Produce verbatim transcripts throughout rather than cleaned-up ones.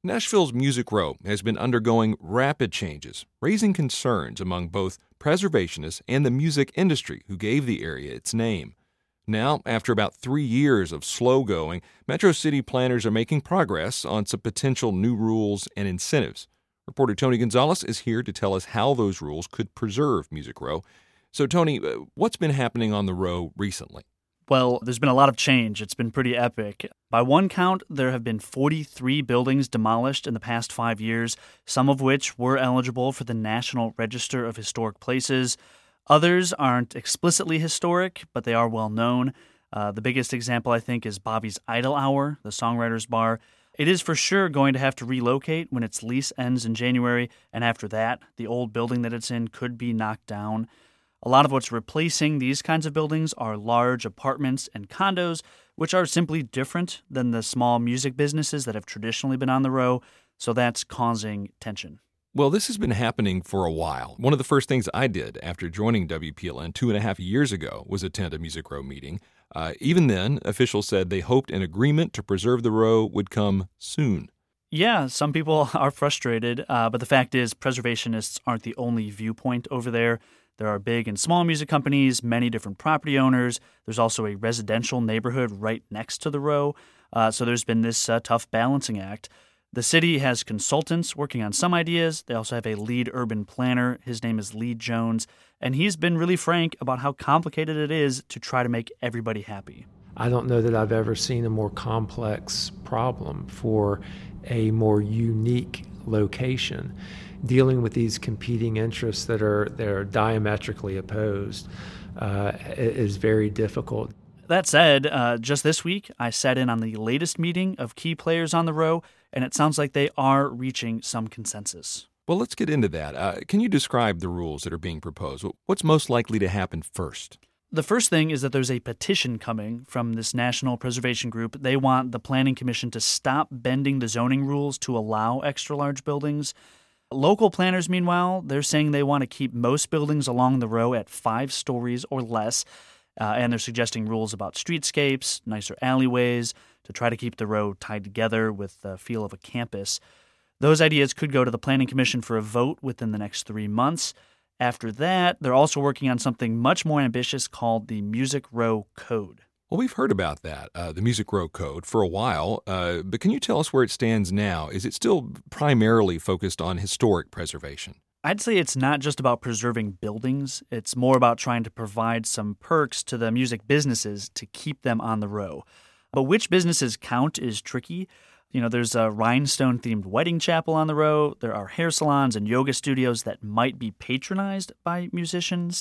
Nashville's Music Row has been undergoing rapid changes, raising concerns among both preservationists and the music industry who gave the area its name. Now, after about three years of slow going, Metro City planners are making progress on some potential new rules and incentives. Reporter Tony Gonzalez is here to tell us how those rules could preserve Music Row. So, Tony, what's been happening on the Row recently? Well, there's been a lot of change. It's been pretty epic. By one count, there have been forty-three buildings demolished in the past five years, some of which were eligible for the National Register of Historic Places. Others aren't explicitly historic, but they are well known. Uh, the biggest example, I think, is Bobby's Idle Hour, the Songwriters Bar. It is for sure going to have to relocate when its lease ends in January, and after that, the old building that it's in could be knocked down. A lot of what's replacing these kinds of buildings are large apartments and condos, which are simply different than the small music businesses that have traditionally been on the Row, so that's causing tension. Well, this has been happening for a while. One of the first things I did after joining W P L N two and a half years ago was attend a Music Row meeting. Uh, even then, officials said they hoped an agreement to preserve the Row would come soon. Yeah, some people are frustrated, uh, but the fact is preservationists aren't the only viewpoint over there. There are big and small music companies, many different property owners. There's also a residential neighborhood right next to the Row. Uh, so there's been this uh, tough balancing act. The city has consultants working on some ideas. They also have a lead urban planner. His name is Lee Jones, and he's been really frank about how complicated it is to try to make everybody happy. I don't know that I've ever seen a more complex problem for a more unique location. Dealing with these competing interests that are they're diametrically opposed uh, is very difficult. That said, uh, just this week, I sat in on the latest meeting of key players on the Row, and it sounds like they are reaching some consensus. Well, let's get into that. Uh, can you describe the rules that are being proposed? What's most likely to happen first? The first thing is that there's a petition coming from this national preservation group. They want the Planning Commission to stop bending the zoning rules to allow extra-large buildings. Local planners, meanwhile, they're saying they want to keep most buildings along the Row at five stories or less, uh, and they're suggesting rules about streetscapes, nicer alleyways, to try to keep the Row tied together with the feel of a campus. Those ideas could go to the Planning Commission for a vote within the next three months. After that, they're also working on something much more ambitious called the Music Row Code. Well, we've heard about that, uh, the Music Row Code, for a while, uh, but can you tell us where it stands now? Is it still primarily focused on historic preservation? I'd say it's not just about preserving buildings. It's more about trying to provide some perks to the music businesses to keep them on the Row. But which businesses count is tricky. You know, there's a rhinestone-themed wedding chapel on the Row. There are hair salons and yoga studios that might be patronized by musicians.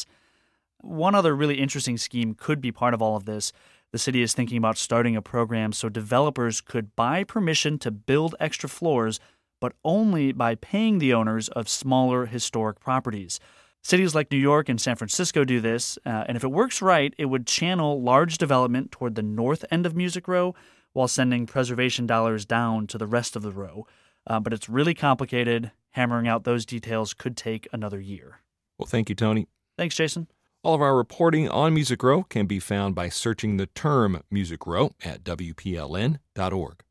One other really interesting scheme could be part of all of this. The city is thinking about starting a program so developers could buy permission to build extra floors, but only by paying the owners of smaller historic properties. Cities like New York and San Francisco do this, uh, and if it works right, it would channel large development toward the north end of Music Row while sending preservation dollars down to the rest of the Row. Uh, but it's really complicated. Hammering out those details could take another year. Well, thank you, Tony. Thanks, Jason. All of our reporting on Music Row can be found by searching the term Music Row at W P L N dot org.